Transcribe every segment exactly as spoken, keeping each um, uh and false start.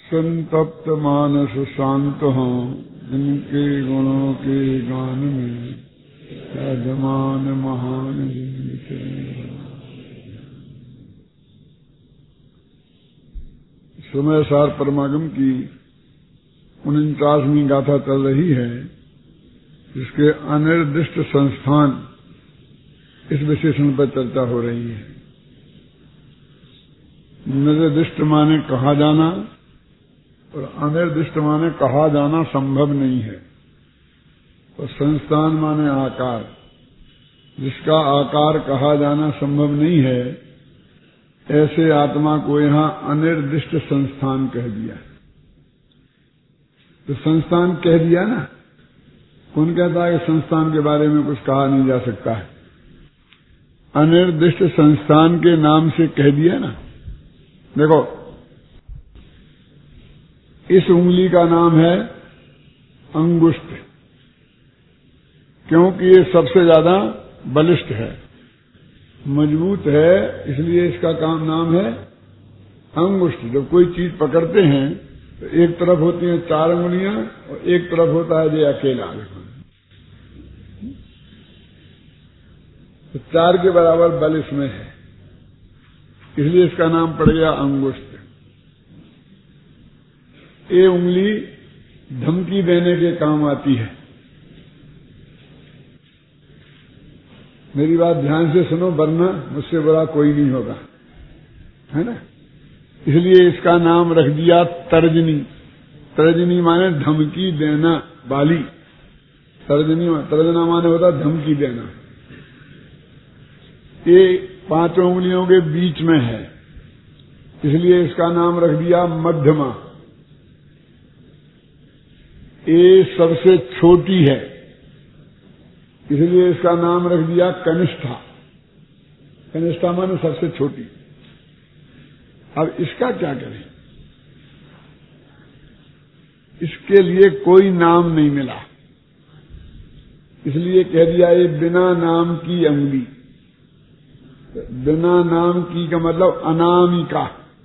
संतप्त मानस शांत हों, जिनके गुणों के गान में यजमान महान जिनके। समय सार परमागम की उनचासवीं गाथा चल रही है, जिसके अनिर्दिष्ट संस्थान इस विशेषण पर चर्चा हो रही है। निर्दिष्ट माने कहा जाना और अनिर्दिष्ट माने कहा जाना संभव नहीं है। और संस्थान माने आकार, जिसका आकार कहा जाना संभव नहीं है, ऐसे आत्मा को यहां अनिर्दिष्ट संस्थान कह दिया। तो संस्थान कह दिया ना, कौन कहता है कि संस्थान के बारे में कुछ कहा नहीं जा सकता है? अनिर्दिष्ट संस्थान के नाम से कह दिया ना। देखो, इस उंगली का नाम है अंगुष्ठ, क्योंकि ये सबसे ज्यादा बलिष्ठ है, मजबूत है, इसलिए इसका काम नाम है अंगुष्ठ। जब कोई चीज पकड़ते हैं तो एक तरफ होती हैं चार उंगलियां और एक तरफ होता है ये अकेला। तो चार के बराबर बल इसमें है, इसलिए इसका नाम पड़ गया अंगुष्ठ। ये उंगली धमकी देने के काम आती है। मेरी बात ध्यान से सुनो, वरना मुझसे बुरा कोई नहीं होगा, है ना। इसलिए इसका नाम रख दिया तर्जनी। तर्जनी माने धमकी देना वाली। तर्जनी तर्जना माने होता धमकी देना। ये पांचों उंगलियों के बीच में है, इसलिए इसका नाम रख दिया मध्यमा। ये सबसे छोटी है, इसलिए इसका नाम रख दिया कनिष्ठा। कनिष्ठा माने सबसे छोटी। अब इसका क्या करें? इसके लिए कोई नाम नहीं मिला, इसलिए कह दिया ये बिना नाम की अंगुली। बिना नाम की का मतलब अनामिका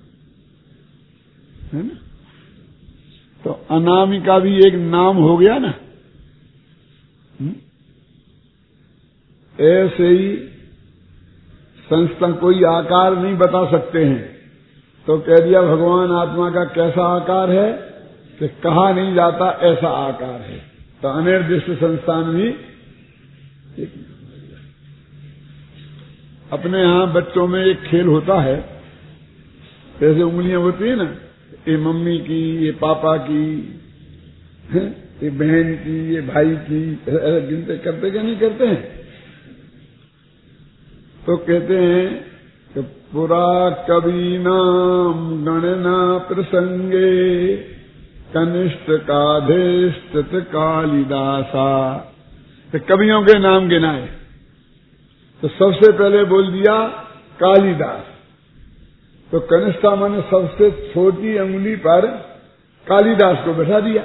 है ना। तो अनामिका भी एक नाम हो गया ना। ऐसे ही संस्था कोई आकार नहीं बता सकते हैं, तो कह दिया भगवान आत्मा का कैसा आकार है कि कहा नहीं जाता ऐसा आकार है। तो अनिर्दिष्ट संस्थान भी एक। अपने यहां बच्चों में एक खेल होता है, जैसे उंगलियां होती है ना, ये मम्मी की, ये पापा की, ये बहन की, ये भाई की, गिनते करते क्या नहीं करते हैं? तो कहते हैं कि पुरा कवि नाम गणना प्रसंगे कनिष्ठ काधेष्ट कालिदासा। तो कवियों के नाम गिनाए तो सबसे पहले बोल दिया कालिदास। तो कनिष्ठा माने सबसे छोटी अंगुली पर कालिदास को बैठा दिया।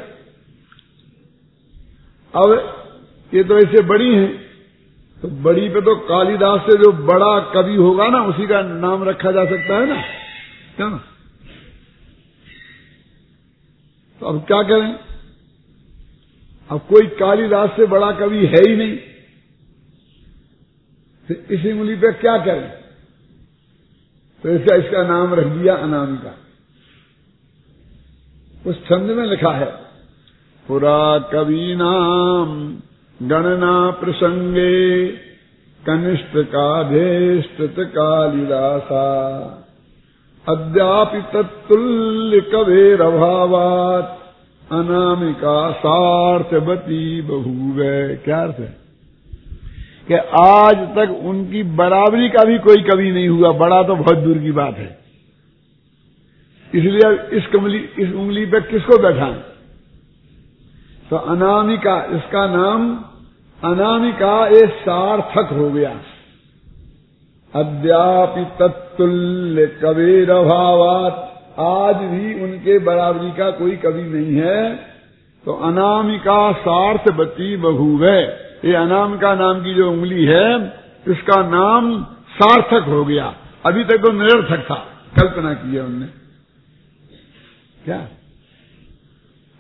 अब ये तो ऐसे बड़ी हैं, तो बड़ी पे तो कालिदास से जो बड़ा कवि होगा ना, उसी का नाम रखा जा सकता है ना, क्या? तो अब क्या करें? अब कोई कालिदास से बड़ा कवि है ही नहीं, तो इसी उंगली पे क्या करें? तो इसका इसका नाम रख दिया अनामिका। उस छंद में लिखा है पुरा कवि नाम गणना प्रसंगे कनिष्ठ काधेष्ट कालिदासा अद्यापि तत्तुल्य कवेर अभावात अनामिका सार्थवती बभूवे। क्या अर्थ है? कि आज तक उनकी बराबरी का भी कोई कवि नहीं हुआ, बड़ा तो बहुत दूर की बात है। इसलिए इस कमली इस उंगली पे किसको बैठाएं? तो अनामिका, इसका नाम अनामिका ये सार्थक हो गया। अद्यापि तत्तुल्य कबीर भावात, आज भी उनके बराबरी का कोई कवि नहीं है। तो अनामिका सार्थवती बभूवे, ये अनामिका नाम की जो उंगली है इसका नाम सार्थक हो गया। अभी तक तो निरर्थक था, कल्पना की है उनने। क्या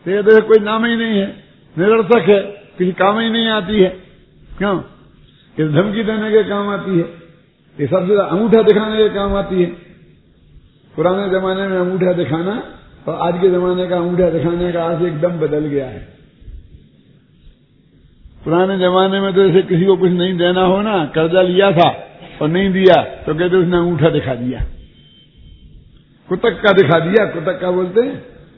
तो ये तो कोई नाम ही नहीं है, निरर्थक है, किसी काम ही नहीं आती है। क्यों? ये धमकी देने के काम आती है, ये सबसे अंगूठा दिखाने के काम आती है। पुराने जमाने में अंगूठा दिखाना और आज के जमाने का अंगूठा दिखाने का आज एकदम बदल गया है। पुराने जमाने में तो ऐसे किसी को कुछ नहीं देना हो ना, कर्जा लिया था और नहीं दिया तो कहते उसने अंगूठा दिखा दिया, कुतक्का दिखा दिया, कुतक्का बोलते हैं।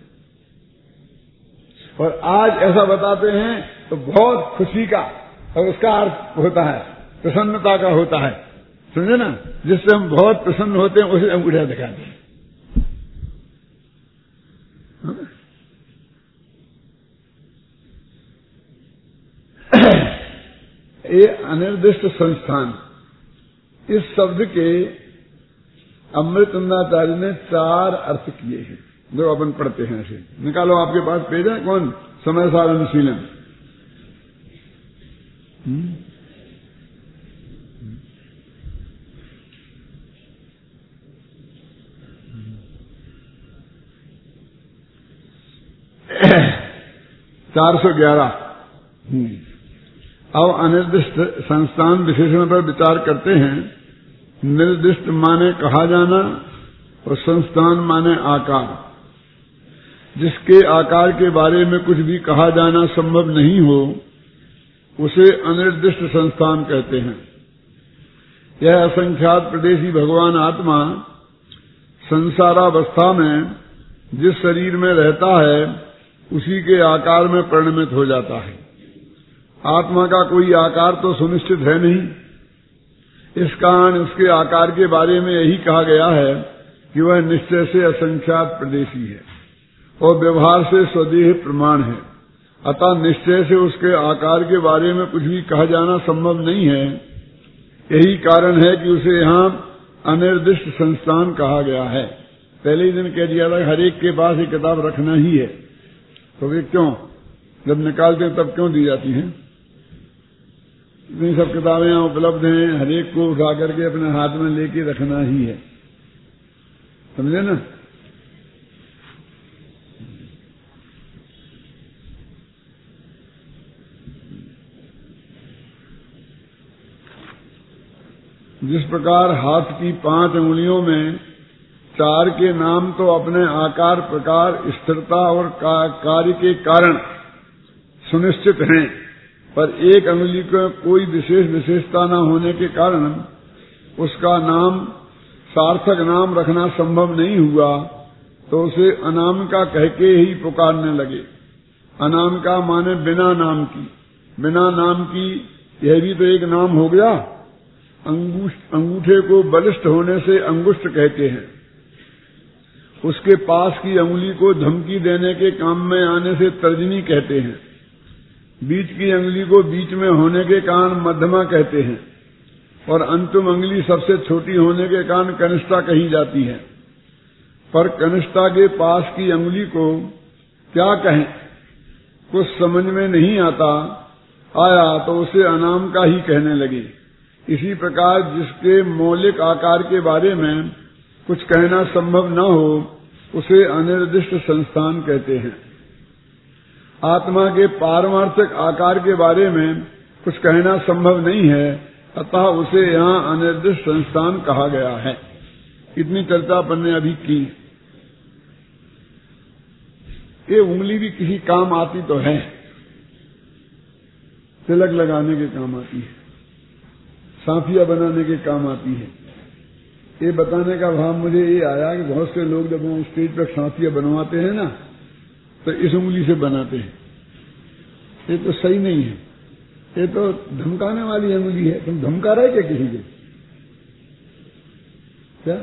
और आज ऐसा बताते हैं तो बहुत खुशी का और उसका अर्थ होता है प्रसन्नता का होता है, समझे ना, जिससे हम बहुत प्रसन्न होते हैं उसे अंगूठा दिखाते हैं। ये अनिर्दिष्ट संस्थान, इस शब्द के अमृतनंदाचार्य ने चार अर्थ किए हैं जो अपन पढ़ते हैं। ऐसे निकालो, आपके पास पेज है कौन? समय सार अनुशीलन। चार सौ ग्यारह। अब अनिर्दिष्ट संस्थान विशेषण पर विचार करते हैं। निर्दिष्ट माने कहा जाना और संस्थान माने आकार। जिसके आकार के बारे में कुछ भी कहा जाना संभव नहीं हो उसे अनिर्दिष्ट संस्थान कहते हैं। यह असंख्यात प्रदेशी भगवान आत्मा संसारावस्था में जिस शरीर में रहता है उसी के आकार में परिणमित हो जाता है। आत्मा का कोई आकार तो सुनिश्चित है नहीं। इस कारण उसके आकार के बारे में यही कहा गया है कि वह निश्चय से असंख्यात प्रदेशी है और व्यवहार से स्वदेह प्रमाण है। अतः निश्चय से उसके आकार के बारे में कुछ भी कहा जाना संभव नहीं है। यही कारण है कि उसे यहाँ अनिर्दिष्ट संस्थान कहा गया है। पहले ही दिन कह दिया था हर एक के पास ये किताब रखना ही है, तो वे क्यों जब निकालते हैं तब क्यों दी जाती हैं? इतनी सब किताबें यहाँ उपलब्ध हैं, हर एक को उठा करके अपने हाथ में लेके रखना ही है, समझे ना। जिस प्रकार हाथ की पांच उंगलियों में चार के नाम तो अपने आकार, प्रकार, स्थिरता और का, कार्य के कारण सुनिश्चित हैं, पर एक अंगुली को कोई विशेष विशेषता न होने के कारण उसका नाम सार्थक नाम रखना संभव नहीं हुआ, तो उसे अनामिका कह के ही पुकारने लगे। अनामिका माने बिना नाम की, बिना नाम की, यह भी तो एक नाम हो गया। अंगूठे को बलिष्ठ होने से अंगुष्ठ कहते हैं। उसके पास की अंगुली को धमकी देने के काम में आने से तर्जनी कहते हैं। बीच की अंगुली को बीच में होने के कारण मध्यमा कहते हैं और अंतिम अंगुली सबसे छोटी होने के कारण कनिष्ठा कही जाती है। पर कनिष्ठा के पास की अंगुली को क्या कहें, कुछ समझ में नहीं आता आया तो उसे अनामिका ही कहने लगे। इसी प्रकार जिसके मौलिक आकार के बारे में कुछ कहना संभव न हो उसे अनिर्दिष्ट संस्थान कहते हैं। आत्मा के पारमार्थिक आकार के बारे में कुछ कहना संभव नहीं है, अतः उसे यहाँ अनिर्दिष्ट संस्थान कहा गया है। इतनी चर्चा अपन ने अभी की। ये उंगली भी किसी काम आती तो है, तिलक लगाने के काम आती है, साफिया बनाने के काम आती है। ये बताने का भाव मुझे ये आया कि बहुत से लोग जब वो स्टेज पर साफिया बनवाते हैं ना तो इस उंगली से बनाते हैं। ये तो सही नहीं है, ये तो धमकाने वाली उंगली है। तुम धमका रहे क्या किसी को? क्या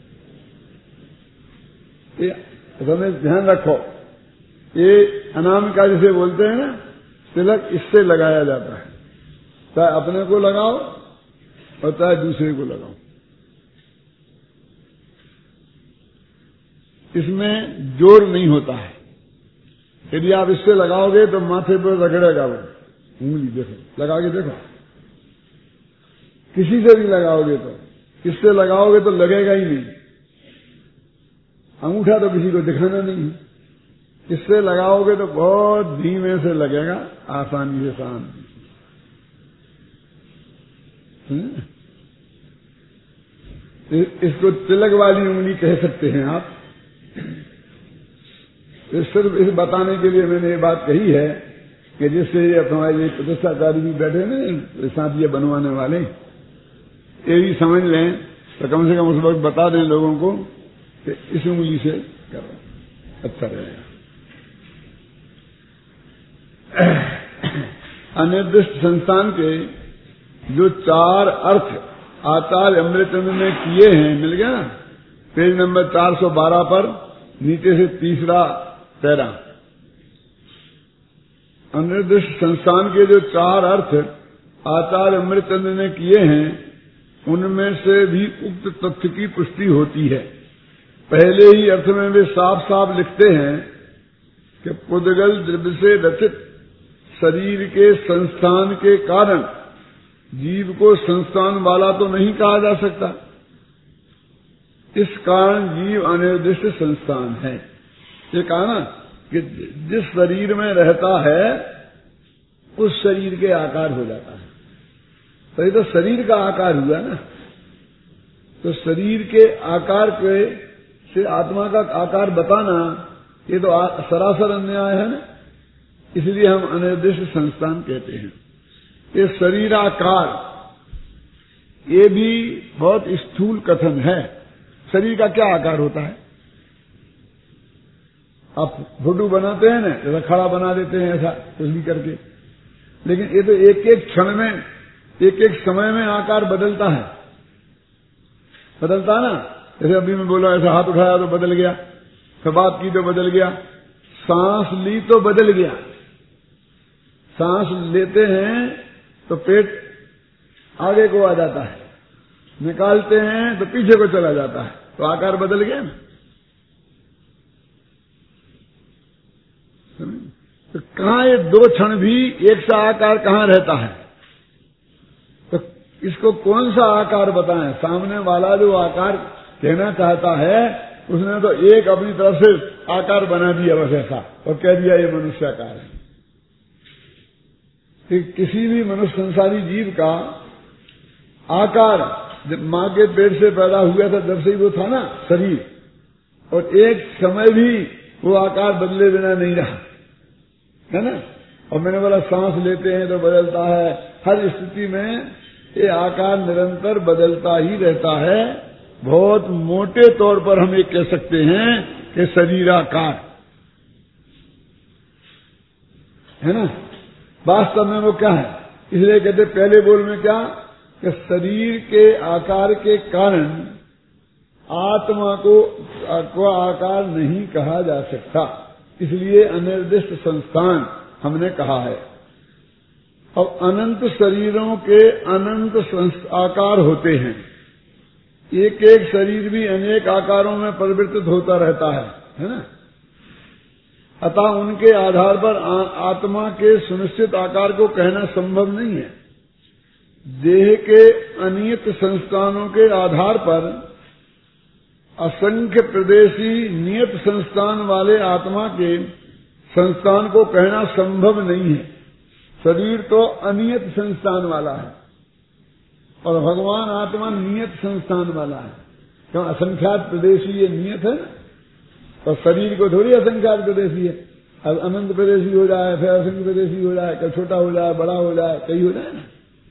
ये तुम्हें ध्यान रखो, ये अनामिका जिसे बोलते हैं ना, तिलक इससे लगाया जाता है। चाहे अपने को लगाओ और चाहे दूसरे को लगाओ। इसमें जोर नहीं होता है। यदि आप इससे लगाओगे तो माथे पर रगड़ेगा वो उंगली। देखो, लगा के देखो, किसी से भी लगाओगे तो, इससे लगाओगे तो लगेगा ही नहीं। अंगूठा तो किसी को दिखाना नहीं है, इससे लगाओगे तो बहुत धीमे से लगेगा, आसानी से शांति। इसको तिलक वाली उंगली कह सकते हैं आप। इस सिर्फ इस बताने के लिए मैंने ये बात कही है कि जिससे हमारे ये प्रतिष्ठाचारी भी बैठे ना साथ ये बनवाने वाले, ये भी समझ लें तो कम से कम उस वक्त बता दें लोगों को कि इस उंगली से करो, अच्छा रहेगा। अनिर्दिष्ट संस्थान के जो चार अर्थ आचार्य अमृतचंद्र ने किए हैं, मिल गया ना, पेज नंबर चार सौ बारह पर नीचे से तीसरा पैरा। अनिर्दिष्ट संस्थान के जो चार अर्थ आचार्य अमृतचंद्र ने किए हैं, उनमें से भी उक्त तथ्य की पुष्टि होती है। पहले ही अर्थ में वे साफ साफ लिखते हैं कि पुद्गल द्रव्य से रचित शरीर के संस्थान के कारण जीव को संस्थान वाला तो नहीं कहा जा सकता। इस कारण जीव अनिर्दिष्ट संस्थान है। ये कहा ना कि जिस शरीर में रहता है उस शरीर के आकार हो जाता है। तो ये तो शरीर का आकार हुआ ना, तो शरीर के आकार के से आत्मा का आकार बताना ये तो सरासर अन्याय है ना। इसलिए हम अनिर्दिष्ट संस्थान कहते हैं। ये शरीराकार ये भी बहुत स्थूल कथन है। शरीर का क्या आकार होता है? आप फोटो बनाते हैं ना, जैसा खड़ा बना देते हैं ऐसा कुछ भी करके, लेकिन ये तो एक एक क्षण में एक एक समय में आकार बदलता है, बदलता ना। जैसे अभी मैं बोला ऐसा हाथ उठाया तो बदल गया, फिर बात की तो बदल गया, सांस ली तो बदल गया। सांस लेते हैं तो पेट आगे को आ जाता है, निकालते हैं तो पीछे को चला जाता है, तो आकार बदल गया ना। तो कहां ये दो क्षण भी एक सा आकार कहां रहता है? तो इसको कौन सा आकार बताएं? सामने वाला जो आकार कहना चाहता है उसने तो एक अपनी तरफ से आकार बना दिया बस ऐसा, और कह दिया ये मनुष्याकार है। कि किसी भी मनुष्य संसारी जीव का आकार जब मां के पेट से पैदा हुआ था जब से ही वो था ना शरीर, और एक समय भी वो आकार बदले बिना नहीं रहा है ना। और मैंने बोला सांस लेते हैं तो बदलता है, हर स्थिति में ये आकार निरंतर बदलता ही रहता है। बहुत मोटे तौर पर हम ये कह सकते हैं कि शरीराकार है ना। वास्तव में वो क्या है? इसलिए कहते पहले बोल में क्या कि शरीर के आकार के कारण आत्मा को, को आकार नहीं कहा जा सकता, इसलिए अनिर्दिष्ट संस्थान हमने कहा है। अब अनंत शरीरों के अनंत आकार होते हैं, एक एक शरीर भी अनेक आकारों में परिवर्तित होता रहता है, है ना। अतः उनके आधार पर आत्मा के सुनिश्चित आकार को कहना संभव नहीं है। देह के अनियत संस्थानों के आधार पर असंख्य प्रदेशी नियत संस्थान वाले आत्मा के संस्थान को कहना संभव नहीं है। शरीर तो अनियत संस्थान वाला है और भगवान आत्मा नियत संस्थान वाला है। क्यों? असंख्यात प्रदेशी ये नियत है ना, और शरीर को थोड़ी असंख्यात प्रदेशी है। अब अनंत प्रदेशी हो जाए, फिर असंख्य प्रदेशी हो जाए, कभी छोटा हो जाए, बड़ा हो जाए, कई हो जाए ना।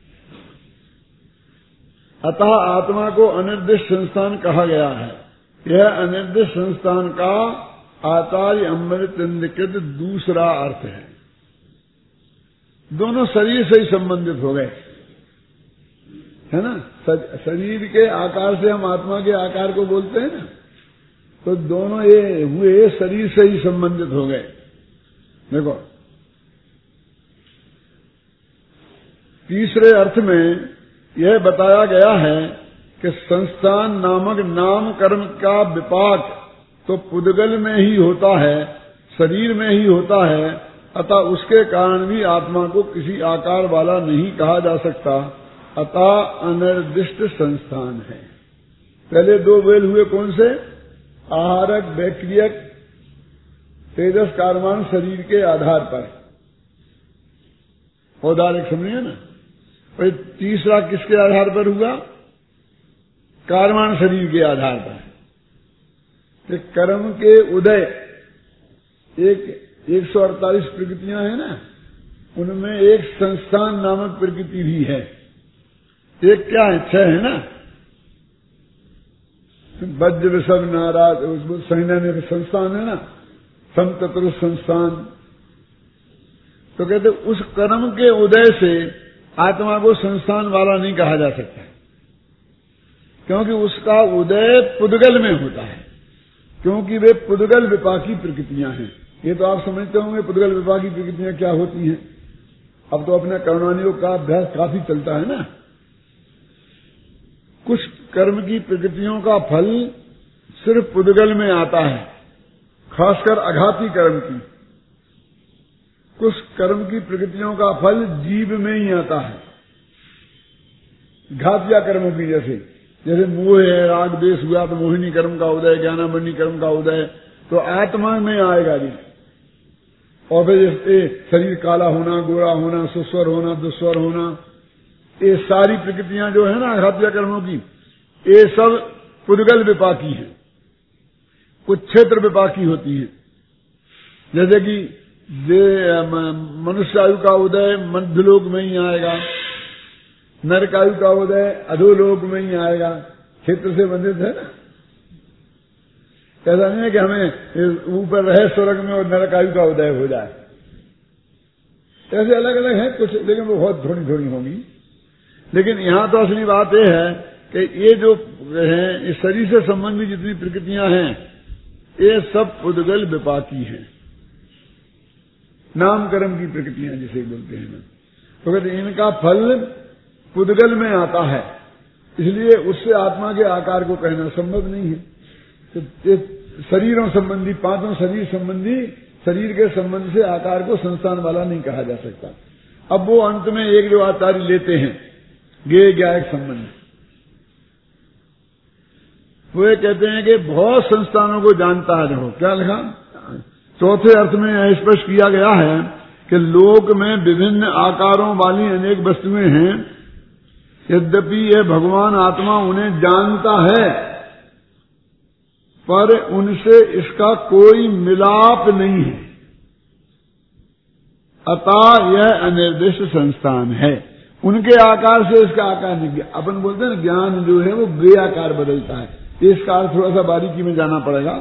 अतः आत्मा को अनिर्दिष्ट संस्थान कहा गया है। यह अनिर्दिष्ट संस्थान का आचार्य अमृतचंद्र के दूसरा अर्थ है। दोनों शरीर से ही संबंधित हो गए, है ना। शरीर के आकार से हम आत्मा के आकार को बोलते हैं ना, तो दोनों ये हुए शरीर से ही संबंधित हो गए। देखो तीसरे अर्थ में यह बताया गया है कि संस्थान नामक नाम कर्म का विपाक तो पुद्गल में ही होता है, शरीर में ही होता है। अतः उसके कारण भी आत्मा को किसी आकार वाला नहीं कहा जा सकता। अतः अनिर्दिष्ट संस्थान है। पहले दो वेल हुए कौन से? आहारक, बैक्टीरियक, तेजस कारमान शरीर के आधार पर, औदारिक समझिए ना। और तीसरा किसके आधार पर हुआ? कारमान शरीर के आधार पर। तो कर्म के उदय, एक एक सौ अड़तालीस प्रकृतियां हैं ना, उनमें एक संस्थान नामक प्रकृति भी है। एक क्या है? छह है ना। वज्र विषभ नाराज, उस संज्ञा में संस्थान है ना, समतत्व संस्थान। तो कहते उस कर्म के उदय से आत्मा को संस्थान वाला नहीं कहा जा सकता, क्योंकि उसका उदय पुद्गल में होता है, क्योंकि वे पुद्गल विपाकी प्रकृतियां हैं। ये तो आप समझते होंगे पुद्गल विपाकी प्रकृतियां क्या होती हैं। अब तो अपने कर्मानियों का अभ्यास काफी चलता है ना। कुछ कर्म की प्रकृतियों का फल सिर्फ पुद्गल में आता है, खासकर अघाती कर्म की। कुछ कर्म की प्रकृतियों का फल जीव में ही आता है, घातिया कर्मों की, जैसे जैसे मोह है, राग द्वेष हुआ तो मोहिनी कर्म का उदय, ज्ञानामणि कर्म का उदय तो आत्मा में आएगा जी। और फिर जैसे शरीर काला होना, गोरा होना, सुस्वर होना, दुस्वर होना, ये सारी प्रकृतियां जो है ना घातिया कर्मों की, ये सब पुद्गल विपाकी हैं, कुछ क्षेत्र विपाकी होती हैं। जैसे कि मनुष्य आयु का उदय मध्यलोक में ही आएगा, नरकायु का उदय अधोलोक में ही आएगा, क्षेत्र से बंधित है ना। ऐसा नहीं है कि हमें ऊपर रहे स्वर्ग में और नरकायु का उदय हो जाए। ऐसे अलग अलग है कुछ, लेकिन वो बहुत थोड़ी थोड़ी होंगी। लेकिन यहां तो असली बात यह है कि ये जो है इस शरीर से संबंधित जितनी प्रकृतियां हैं ये सब पुद्गल विपाकी हैं, नाम कर्म की प्रकृतियां जिसे बोलते हैं ना। तो कहते इनका फल पुद्गल में आता है, इसलिए उससे आत्मा के आकार को कहना संभव नहीं है। तो शरीरों संबंधी, पांचों शरीर संबंधी, शरीर के संबंध से आकार को संस्थान वाला नहीं कहा जा सकता। अब वो अंत में एक जो आचार्य लेते हैं ज्ञेय ज्ञायक संबंध, वो ये कहते हैं कि बहुत संस्थानों को जानता है। देखो क्या लिखा, चौथे अर्थ में स्पष्ट किया गया है कि लोक में विभिन्न आकारों वाली अनेक वस्तुएं हैं, यद्यपि यह भगवान आत्मा उन्हें जानता है पर उनसे इसका कोई मिलाप नहीं है, अतः यह अनिर्दिष्ट संस्थान है। उनके आकार से इसका आकार नहीं। अपन बोलते हैं ना ज्ञान जो है वो ज्ञेय आकार बदलता है, इसका अर्थ थोड़ा सा बारीकी में जाना पड़ेगा।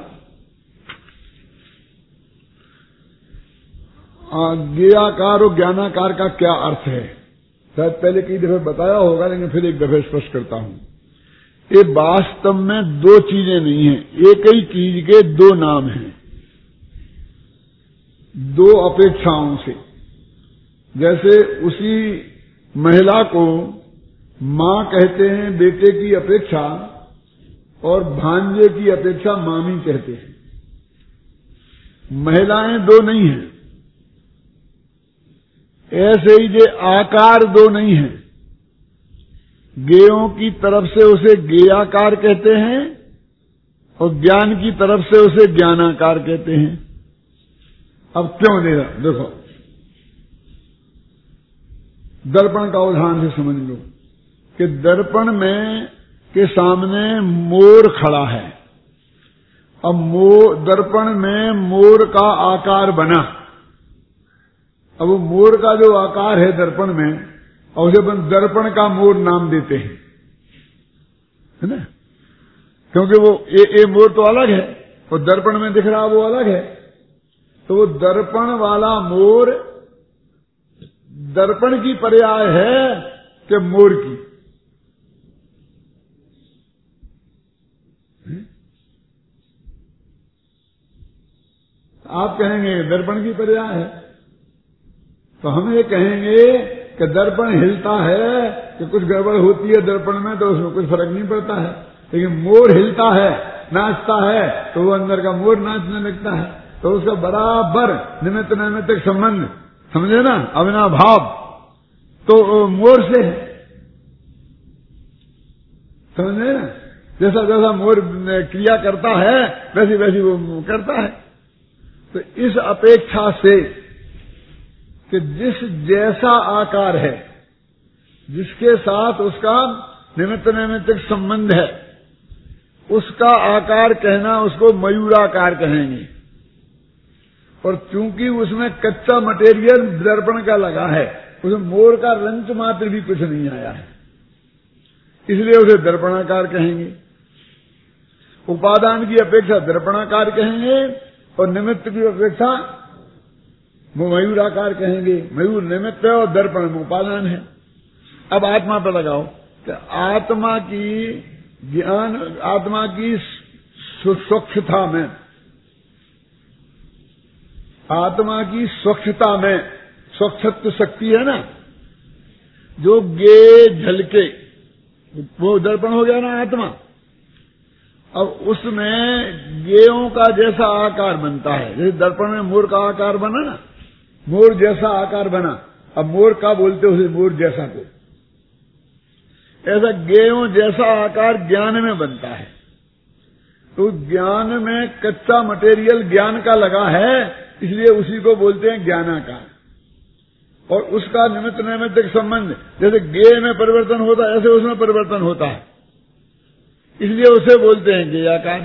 ज्ञेयाकार और ज्ञानाकार का क्या अर्थ है, शायद पहले कई दफे बताया होगा, लेकिन फिर एक दफे स्पष्ट करता हूं। ये वास्तव में दो चीजें नहीं हैं, एक ही चीज के दो नाम हैं, दो अपेक्षाओं से। जैसे उसी महिला को मां कहते हैं बेटे की अपेक्षा, और भांजे की अपेक्षा मामी कहते हैं। महिलाएं दो नहीं हैं, ऐसे ही जे आकार दो नहीं है। ज्ञेयों की तरफ से उसे ज्ञेयाकार कहते हैं और ज्ञान की तरफ से उसे ज्ञानाकार कहते हैं। अब क्यों दे रहा, देखो दर्पण का उदाहरण से समझ लो कि दर्पण में के सामने मोर खड़ा है। अब मोर, दर्पण में मोर का आकार बना। अब वो मोर का जो आकार है दर्पण में, और उसे अपन दर्पण का मोर नाम देते हैं, है ना, क्योंकि वो ए, ए मोर तो अलग है और दर्पण में दिख रहा वो अलग है। तो वो दर्पण वाला मोर दर्पण की पर्याय है कि मोर की। आप कहेंगे दर्पण की पर्याय है, तो हम ये कहेंगे कि दर्पण हिलता है कि कुछ गड़बड़ होती है दर्पण में तो उसमें कुछ फर्क नहीं पड़ता है, लेकिन मोर हिलता है, नाचता है, तो वो अंदर का मोर नाचने लगता है। तो उसका बराबर निमित्त नैमित्तिक संबंध, समझे ना, अविनाभाव तो मोर से है, समझे ना। जैसा जैसा मोर क्रिया करता है वैसी वैसी वो करता है। तो इस अपेक्षा से कि जिस जैसा आकार है, जिसके साथ उसका निमित्त नैमित्तिक संबंध है, उसका आकार कहना उसको मयूराकार कहेंगे। और चूंकि उसमें कच्चा मटेरियल दर्पण का लगा है, उसमें मोर का रंच मात्र भी कुछ नहीं आया है, इसलिए उसे दर्पणाकार कहेंगे। उपादान की अपेक्षा दर्पणाकार कहेंगे और निमित्त की अपेक्षा वो मयूराकार कहेंगे। मयूर निमित्त है और दर्पण में उपादान है। अब आत्मा पर लगाओ कि आत्मा की ज्ञान, आत्मा की स्वच्छता में, आत्मा की स्वच्छता में, स्वच्छत्व शक्ति है ना, जो गे झलके वो दर्पण हो गया ना आत्मा। अब उसमें गेयों का जैसा आकार बनता है, जैसे दर्पण में मोर का आकार बना ना, मोर जैसा आकार बना। अब मोर का बोलते उसे मोर जैसा को, ऐसा गेयों जैसा आकार ज्ञान में बनता है। तो ज्ञान में कच्चा मटेरियल ज्ञान का लगा है, इसलिए उसी को बोलते हैं ज्ञानाकार। और उसका निमित्त नैमित्तिक संबंध, जैसे गे में परिवर्तन होता है ऐसे उसमें परिवर्तन होता है, इसलिए उसे बोलते हैं गेयाकार।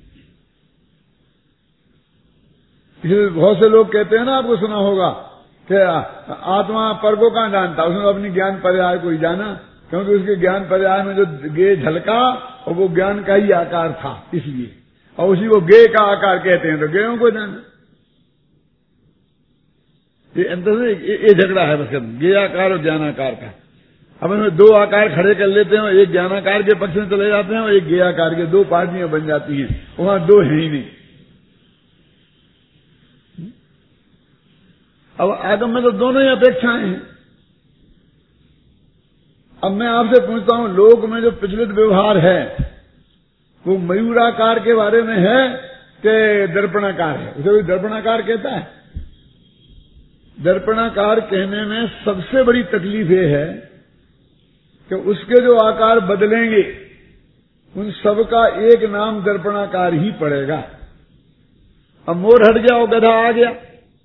इसलिए बहुत से लोग कहते हैं ना, आपको सुना होगा कि आत्मा पर को कहां जानता, उसने अपनी ज्ञान पर्याय को ही जाना, क्योंकि उसके ज्ञान पर्याय में जो गे झलका और वो ज्ञान का ही आकार था, इसलिए। और उसी को गे का आकार कहते हैं, तो गेयों को जाना। ये अंतर से ये झगड़ा है बस, गेयाकार और ज्ञानाकार का। अब इसमें दो आकार खड़े कर लेते हैं, एक ज्ञानाकार के पक्ष में चले जाते हैं और एक गेयाकार के, दो पार्टियां बन जाती हैं, वहां दो है ही नहीं। अब आगम में तो दोनों ही अपेक्षाएं हैं। अब मैं आपसे पूछता हूं, लोक में जो प्रचलित व्यवहार है वो मयूराकार के बारे में है कि दर्पणाकार है? उसे कोई दर्पणाकार कहता है? दर्पणाकार कहने में सबसे बड़ी तकलीफ ये है कि उसके जो आकार बदलेंगे उन सबका एक नाम दर्पणाकार ही पड़ेगा। अब मोर हट गया और गधा आ गया,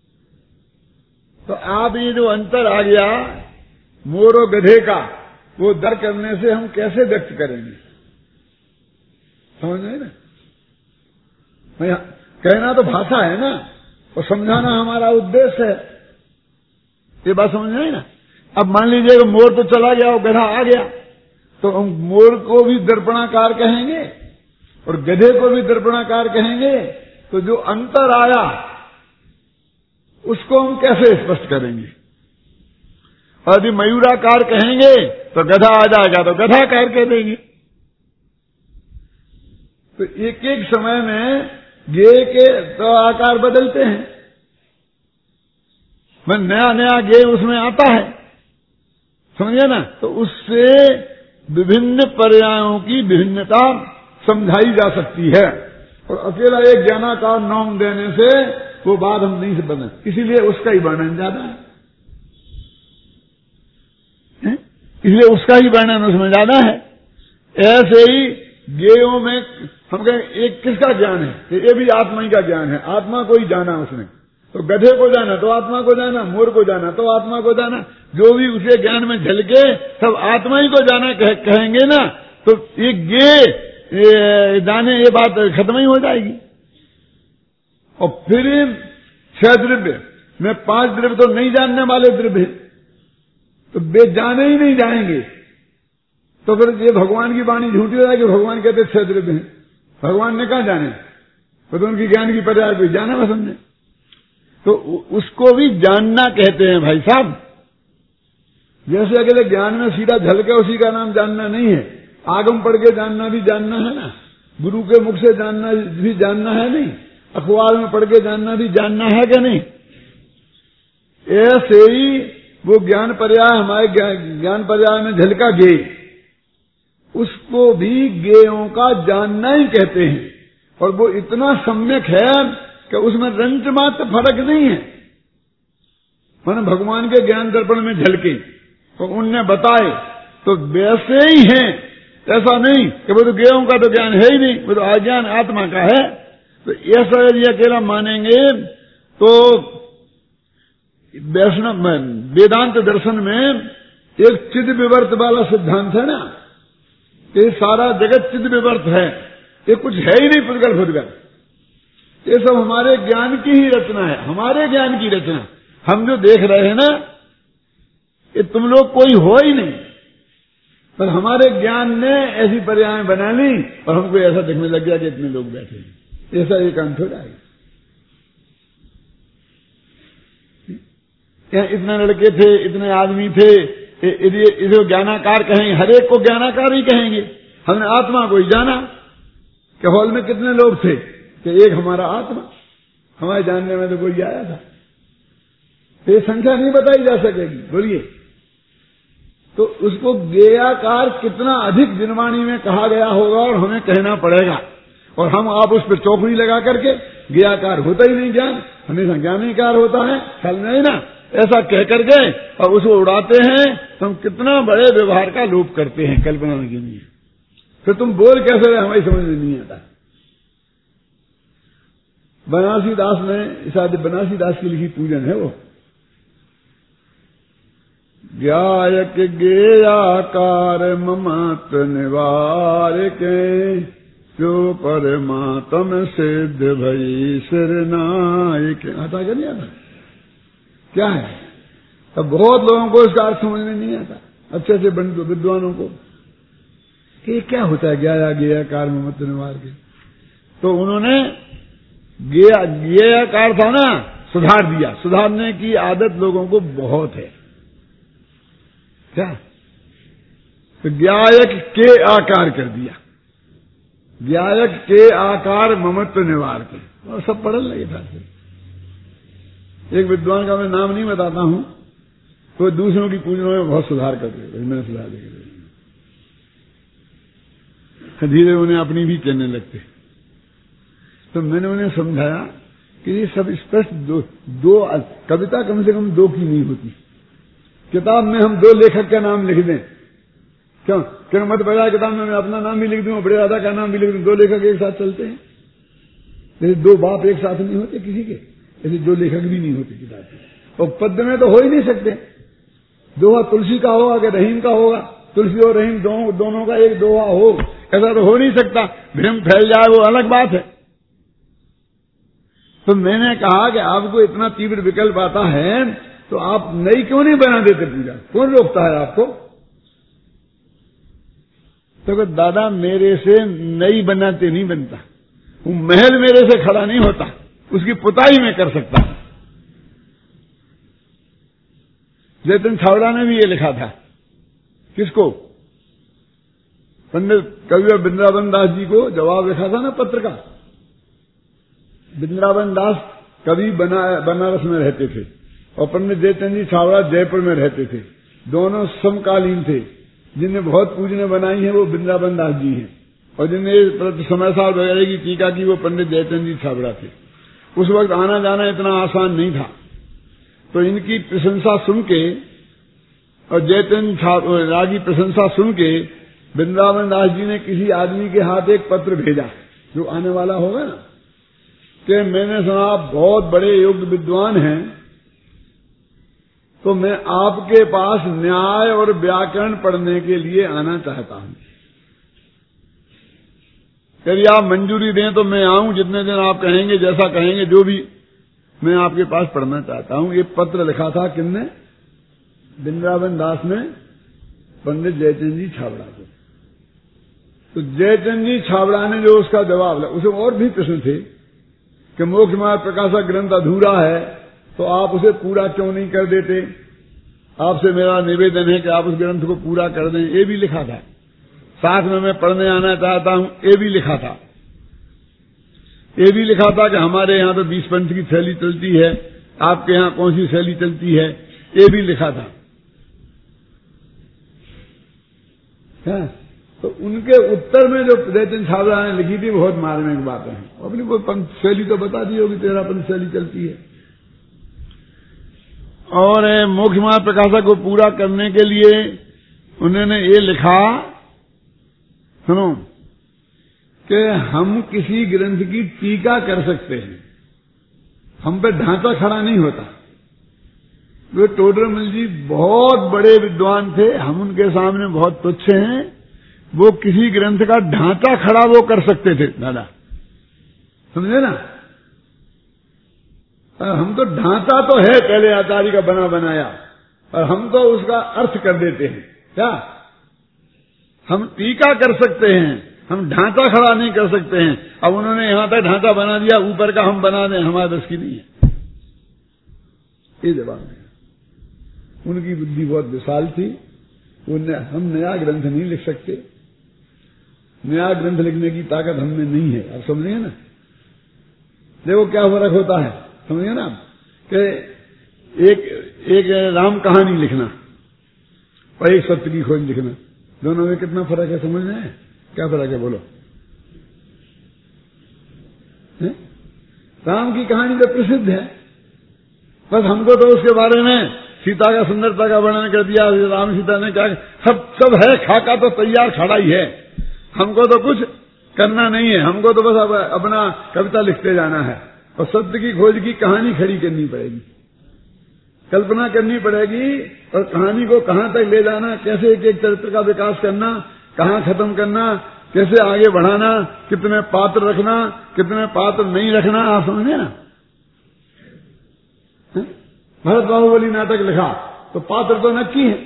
तो आप ये जो अंतर आ गया मोर और गधे का, वो दर करने से हम कैसे व्यक्त करेंगे? समझ में ना? कहना तो भाषा है ना, और समझाना हमारा उद्देश्य है। ये बात समझ में ना? अब मान लीजिए कि मोर तो चला गया और गधा आ गया, तो हम मोर को भी दर्पणाकार कहेंगे और गधे को भी दर्पणाकार कहेंगे, तो जो अंतर आया उसको हम कैसे स्पष्ट करेंगे? और यदि मयूराकार कहेंगे तो गधा आ जाएगा, तो गधाकार कह देंगे। तो एक एक समय में गे के तो आकार बदलते हैं, मैं नया नया गे उसमें आता है, समझे ना? तो उससे विभिन्न पर्यायों की विभिन्नता समझाई जा सकती है, और अकेला एक ज्ञानाकार नाम देने से वो बात हम नहीं से बने, इसीलिए उसका ही वर्णन ज्यादा है, है? इसलिए उसका ही वर्णन उसमें ज्यादा है। ऐसे ही गेयों में हम कहें एक किसका ज्ञान है? ये भी आत्मा ही का ज्ञान है, आत्मा को ही जाना उसने। तो गधे को जाना तो आत्मा को जाना, मोर को जाना तो आत्मा को जाना, जो भी उसे ज्ञान में झलके सब आत्मा ही को जाना कह, कहेंगे ना, तो ये गे जाने ये बात खत्म ही हो जाएगी। और फिर छह द्रव्य में पांच द्रव्य तो नहीं जानने वाले द्रव्य, तो वे जाने ही नहीं जाएंगे, तो फिर ये भगवान की वाणी झूठी हो जाएगी। भगवान कहते छह द्रव्य हैं, भगवान ने कहा जाने, तो उनकी ज्ञान की पर्याय भी जाना ना समझे, तो उसको भी जानना कहते हैं भाई साहब। जैसे अकेले ज्ञान में सीधा झलके उसी का नाम जानना नहीं है, आगम पढ़ के जानना भी जानना है ना, गुरु के मुख से जानना भी जानना है नहीं, अखबार में पढ़ के जानना भी जानना है क्या नहीं? ऐसे ही वो ज्ञान पर्याय हमारे ज्ञान पर्याय में झलका गे, उसको भी गेयों का जानना ही कहते हैं। और वो इतना सम्यक है कि उसमें रंच मात्र फर्क नहीं है। मैंने भगवान के ज्ञान दर्पण में झलके तो उनने बताए तो वैसे ही हैं, ऐसा नहीं कि वो तो गेयों का तो ज्ञान है ही नहीं, वो तो अज्ञान आत्मा का है। तो ऐसा यदि अकेला मानेंगे तो वैष्णव वेदांत दर्शन में एक चिद विवर्त वाला सिद्धांत है ना, कि सारा जगत चिद विवर्त है, ये कुछ है ही नहीं पुद्गल फुद्गल, ये सब हमारे ज्ञान की ही रचना है, हमारे ज्ञान की रचना। हम जो देख रहे हैं ना, ये तुम लोग कोई हो ही नहीं, पर हमारे ज्ञान ने ऐसी पर्याय बना ली और हमको ऐसा दिखने लग गया कि इतने लोग बैठे हैं। ऐसा एक अंत हो जाएगा। यहाँ इतने लड़के थे, इतने आदमी थे, इसे ज्ञानाकार कहेंगे, हर एक को ज्ञानाकार ही कहेंगे। हमने आत्मा को ही जाना कि हॉल में कितने लोग थे, कि एक हमारा आत्मा, हमारे जानने में तो कोई आया था। ये संख्या नहीं बताई जा सकेगी, बोलिए। तो उसको ज्ञेयाकार कितना अधिक जिनवाणी में कहा गया होगा और हमें कहना पड़ेगा, और हम आप उस पर चौकड़ी लगा करके ज्ञेयाकार होता ही नहीं ज्ञान, हमेशा ज्ञानीकार होता है, ख्याल नहीं ना, ऐसा कह करके और उसको उड़ाते हैं। तो हम कितना बड़े व्यवहार का लोप करते हैं, कल्पना की नहीं। फिर तुम बोल कैसे रहे, हमारी समझ में नहीं आता। बनारसी दास ने, शायद बनारसी दास की लिखी पूजन है वो, ज्ञायक ज्ञेयाकार ममत निवारके, जो परमात्म सिद्ध भई सिरनायक। आता क्या नहीं आता, क्या है? अब बहुत लोगों को इसका अर्थ समझ में नहीं आता, अच्छे अच्छे विद्वानों को, कि क्या होता है ज्ञाया ज्ञेयाकार ममत निवार के। तो उन्होंने ज्ञेयाकार था ना, सुधार दिया। सुधारने की आदत लोगों को बहुत है। क्या? तो ज्ञायक के आकार कर दिया, ज्ञायक के आकार ममत्व निवार के, और सब पढ़ लगे था। एक विद्वान का मैं नाम नहीं बताता हूं, तो दूसरों की पूजनों में बहुत सुधार करते, मैंने सुधार दिया। धीरे उन्हें अपनी भी कहने लगते। तो मैंने उन्हें समझाया कि ये सब स्पष्ट दो, दो कविता कम से कम दो की नहीं होती। किताब में हम दो लेखक का नाम लिख दें, क्यों क्यों मत बजा किताब में मैं अपना नाम भी लिख दूं, बड़े दादा का नाम भी लिख दूं, दो लेखक एक साथ चलते हैं। जैसे दो बाप एक साथ नहीं होते किसी के, ऐसे दो लेखक भी नहीं होते किताब में। और पद्य में तो हो ही नहीं सकते। दोहा तुलसी का होगा कि रहीम का होगा, तुलसी और रहीम दो, दोनों का एक दोहा हो, ऐसा तो हो नहीं सकता। भ्रम फैल जाए वो अलग बात है। तो मैंने कहा कि आपको इतना तीव्र विकल्प आता है तो आप नई क्यों नहीं बना देते पूजा, कौन रोकता है आपको? तो दादा मेरे से नई बनाते नहीं बनता, वो महल मेरे से खड़ा नहीं होता, उसकी पुताई में कर सकता। जयतन छावड़ा ने भी ये लिखा था। किसको? पंडित कवि वृंदावन दास जी को जवाब लिखा था ना पत्र का। वृंदावन दास कवि बना बनारस में रहते थे और पंडित जयचंद जी छावड़ा जयपुर में रहते थे। दोनों समकालीन थे। जिन्हें बहुत पूजने बनाई है वो वृंदावन दास जी हैं, और जिन्हें समय साल वगैरह की टीका की वो पंडित जयचंद जी छावड़ा थे। उस वक्त आना जाना इतना आसान नहीं था। तो इनकी प्रशंसा सुन के और जयचंद छावड़ा की प्रशंसा सुन के वृंदावन दास जी ने किसी आदमी के हाथ एक पत्र भेजा जो आने वाला होगा ना, कि मैंने सुना आप बहुत बड़े योग्य विद्वान हैं, तो मैं आपके पास न्याय और व्याकरण पढ़ने के लिए आना चाहता हूं। यदि आप मंजूरी दें तो मैं आऊं, जितने दिन आप कहेंगे, जैसा कहेंगे, जो भी, मैं आपके पास पढ़ना चाहता हूं। ये पत्र लिखा था किसने? वृंदावन दास ने पंडित जयचंद जी छावड़ा को। तो जयचंद जी छावड़ा ने जो उसका जवाब लिया, उसे और भी प्रश्न थे कि मोक्ष मार्ग प्रकाशक ग्रंथ अधूरा है, तो आप उसे पूरा क्यों नहीं कर देते? आपसे मेरा निवेदन है कि आप उस ग्रंथ को पूरा कर दें। ये भी लिखा था। साथ में मैं पढ़ने आना चाहता हूं, ये भी लिखा था। ये भी लिखा था कि हमारे यहाँ तो बीस पंथ की शैली चलती है, आपके यहाँ कौन सी शैली चलती है, ये भी लिखा था। है? तो उनके उत्तर में जो जयचंद छावड़ा ने लिखी थी बहुत मार्मिक बातें हैं। अपनी कोई पंथ शैली तो बता दी होगी, तेरह पंथ शैली चलती है। और मोक्ष मार्ग प्रकाशक को पूरा करने के लिए उन्होंने ये लिखा, सुनो, कि हम किसी ग्रंथ की टीका कर सकते हैं, हम पे ढांचा खड़ा नहीं होता। वे टोडरमल जी बहुत बड़े विद्वान थे, हम उनके सामने बहुत तुच्छ हैं। वो किसी ग्रंथ का ढांचा खड़ा वो कर सकते थे दादा, समझे ना। हम तो ढांचा तो है पहले आचार्य का बना बनाया, और हम तो उसका अर्थ कर देते हैं। क्या हम टीका कर सकते हैं, हम ढांचा खड़ा नहीं कर सकते हैं। अब उन्होंने यहां तक ढांचा बना दिया, ऊपर का हम बना दें, हमारे बस की नहीं है। ये जवाब है। उनकी बुद्धि बहुत विशाल थी। हम नया ग्रंथ नहीं लिख सकते, नया ग्रंथ लिखने की ताकत हमें नहीं है। आप समझिए ना, देखो क्या फर्क होता है, समझिए ना कि एक एक राम कहानी लिखना और एक सत्य की खोज लिखना, दोनों में कितना फर्क है, समझ रहे हैं? क्या फर्क है बोलो? है? राम की कहानी तो प्रसिद्ध है, बस हमको तो उसके बारे में सीता का सुंदरता का वर्णन कर दिया, राम सीता ने क्या सब सब है, खाका तो तैयार खड़ा ही है। हमको तो कुछ करना नहीं है, हमको तो बस अपना कविता लिखते जाना है। और सत्य की खोज की कहानी खड़ी करनी पड़ेगी, कल्पना करनी पड़ेगी, और कहानी को कहां तक ले जाना, कैसे एक एक चरित्र का विकास करना, कहां खत्म करना, कैसे आगे बढ़ाना, कितने पात्र रखना, कितने पात्र नहीं रखना। आप समझे ना। भरत बाहुबली नाटक लिखा तो पात्र तो नक्की है,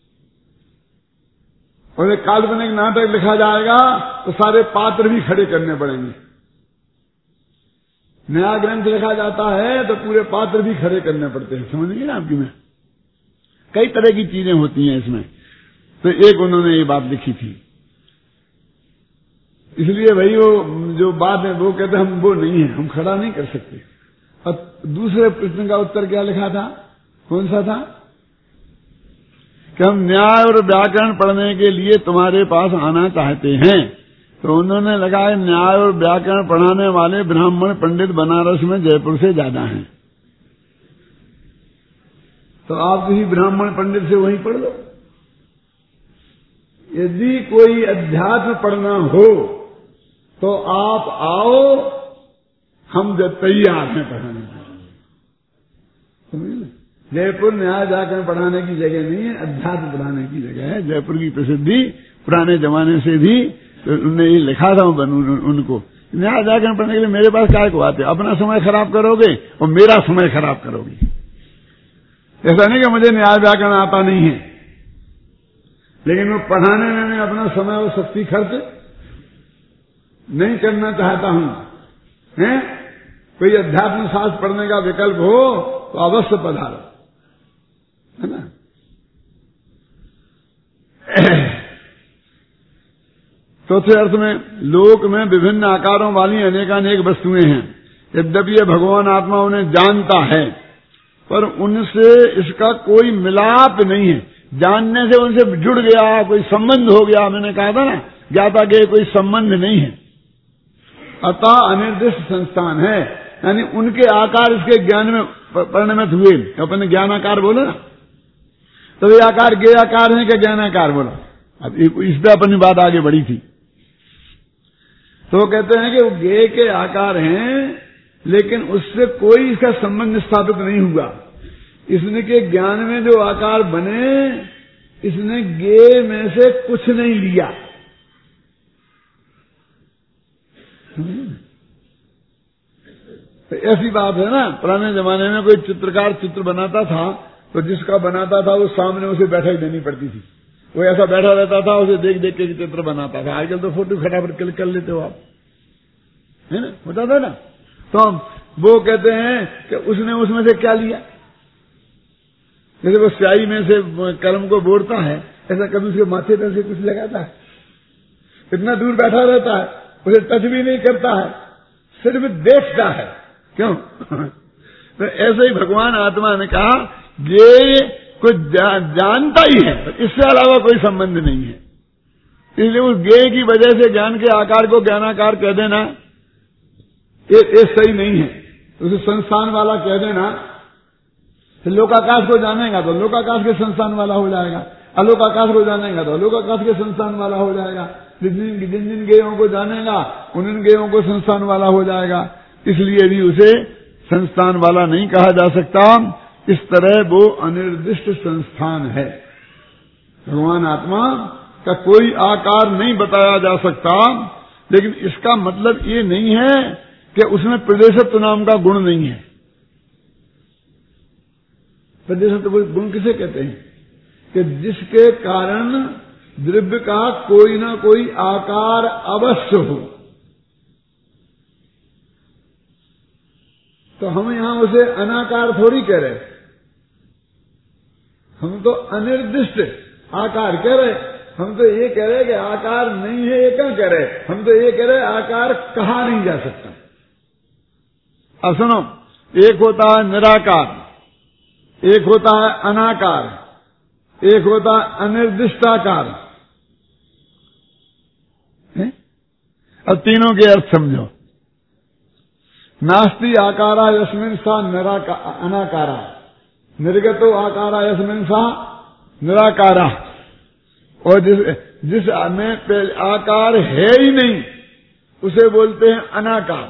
और एक काल्पनिक नाटक लिखा जाएगा तो सारे पात्र भी खड़े करने पड़ेंगे। नया ग्रंथ लिखा जाता है तो पूरे पात्र भी खड़े करने पड़ते हैं। समझिए ना आपकी में कई तरह की चीजें होती हैं इसमें। तो एक उन्होंने ये बात लिखी थी, इसलिए भाई वो जो बात है वो कहते हम वो नहीं है, हम खड़ा नहीं कर सकते। और दूसरे प्रश्न का उत्तर क्या लिखा था, कौन सा था, कि हम न्याय और व्याकरण पढ़ने के लिए तुम्हारे पास आना चाहते हैं। तो उन्होंने लगाया न्याय और व्याकरण पढ़ाने वाले ब्राह्मण पंडित बनारस में जयपुर से ज्यादा हैं, तो आप किसी ब्राह्मण पंडित से वहीं पढ़ लो। यदि कोई अध्यात्म पढ़ना हो तो आप आओ, हम जब तैयार हैं पढ़ाने के लिए। समझिए, जयपुर न्याय व्याकरण पढ़ाने की जगह नहीं है, अध्यात्म पढ़ाने की जगह है। जयपुर की प्रसिद्धि पुराने जमाने से भी, तो उन्होंने ये लिखा था उनको, न्याय व्याकरण पढ़ने के लिए मेरे पास क्या को आते, अपना समय खराब करोगे और मेरा समय खराब करोगे। ऐसा नहीं कि मुझे न्याय व्याकरण आता नहीं है, लेकिन वो पढ़ाने में मैं अपना समय और शक्ति खर्च नहीं करना चाहता हूं। हैं? कोई अध्यात्म शास्त्र पढ़ने का विकल्प हो तो अवश्य पधारो, है ना। चौथे अर्थ में, लोक में विभिन्न आकारों वाली अनेकानेक वस्तुएं हैं। यद्यपि ये भगवान आत्मा उन्हें जानता है, पर उनसे इसका कोई मिलाप नहीं है। जानने से उनसे जुड़ गया, कोई संबंध हो गया। मैंने कहा था ना, ज्ञाता के कोई संबंध नहीं है, अतः अनिर्दिष्ट संस्थान है। यानी उनके आकार इसके ज्ञान में परिणमित हुए। अपने ज्ञानाकार बोलो ना, तो ये आकार गे आकार है क्या ज्ञानाकार बोलो। अब इस पर अपनी बात आगे बढ़ी थी, तो वो कहते हैं कि वो गे के आकार हैं, लेकिन उससे कोई इसका संबंध स्थापित नहीं हुआ। इसने के ज्ञान में जो आकार बने, इसने गे में से कुछ नहीं लिया। तो ऐसी बात है ना, पुराने जमाने में कोई चित्रकार चित्र बनाता था तो जिसका बनाता था वो सामने उसे बैठक देनी पड़ती थी। वो ऐसा बैठा रहता था, उसे देख देख के चित्र बनाता था। आजकल तो फोटो फटाफट क्लिक कर लेते हो आप, है ना, होता था ना। तो वो कहते हैं कि उसने उसमें से क्या लिया। जैसे वो स्याही में से कलम को बोरता है, ऐसा कभी उसके माथे पर से कुछ लगाता है, इतना दूर बैठा रहता है, उसे टच भी नहीं करता है, सिर्फ देखता है। क्यों? तो ऐसे ही भगवान आत्मा ने कहा ये कुछ जा, जानता ही है, इससे अलावा कोई संबंध नहीं है। इसलिए उस ज्ञेय की वजह से ज्ञान के आकार को ज्ञानाकार कह देना ये, ये सही नहीं है। उसे संस्थान वाला कह देना, तो लोकाकाश को जानेगा तो लोकाकाश के संस्थान वाला हो जाएगा, अलोकाकाश को जानेगा तो अलोकाकाश के संस्थान वाला हो जाएगा। जिन जिन जिन गेयों को जानेगा उन गेयों को संस्थान वाला हो जाएगा। इसलिए भी उसे संस्थान वाला नहीं कहा जा सकता। इस तरह वो अनिर्दिष्ट संस्थान है। भगवान आत्मा का कोई आकार नहीं बताया जा सकता, लेकिन इसका मतलब ये नहीं है कि उसमें प्रदेशत्व नाम का गुण नहीं है। प्रदेशत्व गुण किसे कहते हैं? कि जिसके कारण द्रव्य का कोई ना कोई आकार अवश्य हो। तो हम यहां उसे अनाकार थोड़ी कह रहे, हम तो अनिर्दिष्ट आकार कह रहे। हम तो ये कह रहे कि आकार नहीं है, ये क्या कह रहे? हम तो ये कह रहे आकार कहा नहीं जा सकता। अब सुनो, एक होता है निराकार, एक होता है अनाकार, एक होता है अनिर्दिष्टाकार। अब तीनों के अर्थ समझो। नास्ति आकारा यस्मिन् सा निराका अनाकारा, निर्गतो आकारा यस्मिन् सा निराकारा। और जिस जिस में आकार है ही नहीं उसे बोलते हैं अनाकार।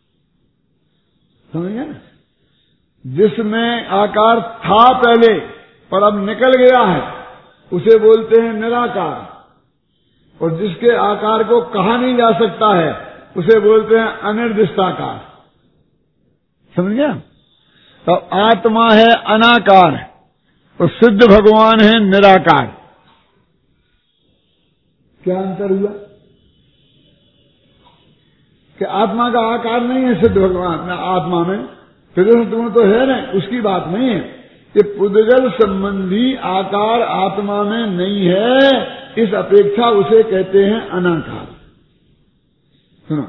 समझ गए ना? जिसमें आकार था पहले और अब निकल गया है उसे बोलते हैं निराकार। और जिसके आकार को कहा नहीं जा सकता है उसे बोलते हैं अनिर्दिष्टाकार। समझ गया? तो आत्मा है अनाकार और सिद्ध भगवान है निराकार। क्या अंतर हुआ? कि आत्मा का आकार नहीं है सिद्ध भगवान आत्मा में, प्रदेशत्व तो है ना, उसकी बात नहीं है। कि पुद्गल संबंधी आकार आत्मा में नहीं है, इस अपेक्षा उसे कहते हैं अनाकार। सुनो,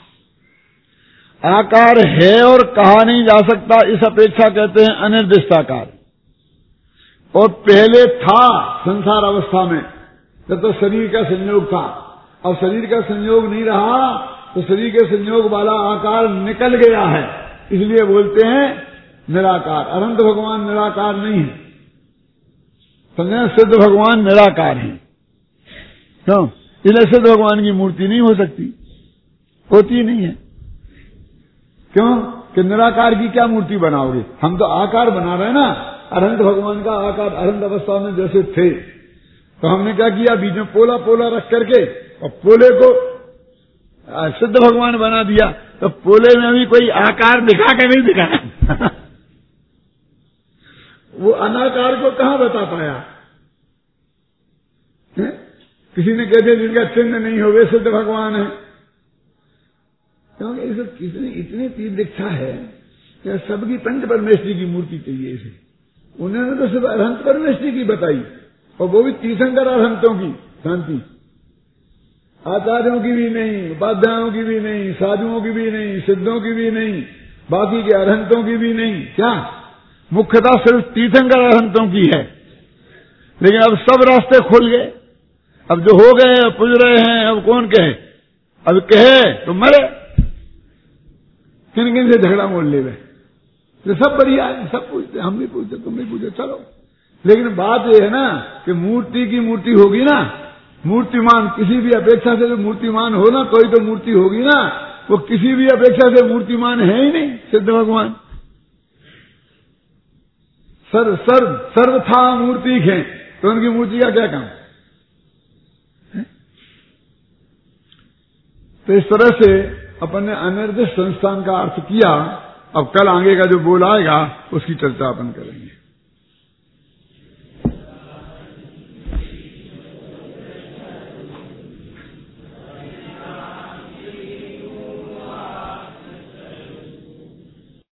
आकार है और कहा नहीं जा सकता, इस अपेक्षा कहते हैं अनिर्दिष्टाकार। और पहले था संसार अवस्था में जब तो शरीर का संयोग था, अब शरीर का संयोग नहीं रहा तो शरीर के संयोग वाला आकार निकल गया है, इसलिए बोलते हैं निराकार। अनंत भगवान निराकार नहीं है, समझे? सिद्ध भगवान निराकार है। क्यों? इसलिए सिद्ध भगवान की मूर्ति नहीं हो सकती, होती नहीं है। क्यों? कि निराकार की क्या मूर्ति बनाओगे? हम तो आकार बना रहे हैं ना, अनंत भगवान का आकार अनंत अवस्था में जैसे थे। तो हमने क्या किया, बीच में पोला पोला रख करके और पोले को सिद्ध भगवान बना दिया। तो पोले में भी कोई आकार दिखा के नहीं दिखाया वो अनाकार को कहां बता पाया? है? किसी ने कहते जिनका चिन्ह नहीं हो वे सिद्ध भगवान है। क्योंकि इसे कितनी इतनी तीव्र दीक्षा है कि सबकी पंच परमेश्वरी की मूर्ति चाहिए इसे। उन्होंने तो सिर्फ अरहंत परमेश्वरी की बताई, और वो भी तीर्थंकर अरहंतों की शांति, आचार्यों की भी नहीं, उपाध्यायों की भी नहीं, साधुओं की भी नहीं, सिद्धों की भी नहीं, बाकी के अरहंतों की भी नहीं। क्या मुख्यतः सिर्फ तीर्थंकर अरहंतों की है। लेकिन अब सब रास्ते खुल गए, अब जो हो गए अब पूज रहे हैं, अब कौन कहे? अब कहे तो मरे, किन किन से झगड़ा मोल ले गए। तो सब बढ़िया है, सब पूछते, हम भी पूछते, तुम भी पूछते, चलो। लेकिन बात यह है ना कि मूर्ति की मूर्ति होगी ना, मूर्तिमान किसी भी अपेक्षा से जो मूर्तिमान हो ना, कोई तो मूर्ति होगी ना, वो किसी भी अपेक्षा से मूर्तिमान है ही नहीं सिद्ध भगवान। सर्व सर्व सर्वथा मूर्ति है, तो उनकी मूर्ति का क्या काम? तो इस तरह से अपन ने अनिर्दिष्ट संस्थान का अर्थ किया। अब कल आगे का जो बोल आएगा उसकी चर्चा अपन करेंगे।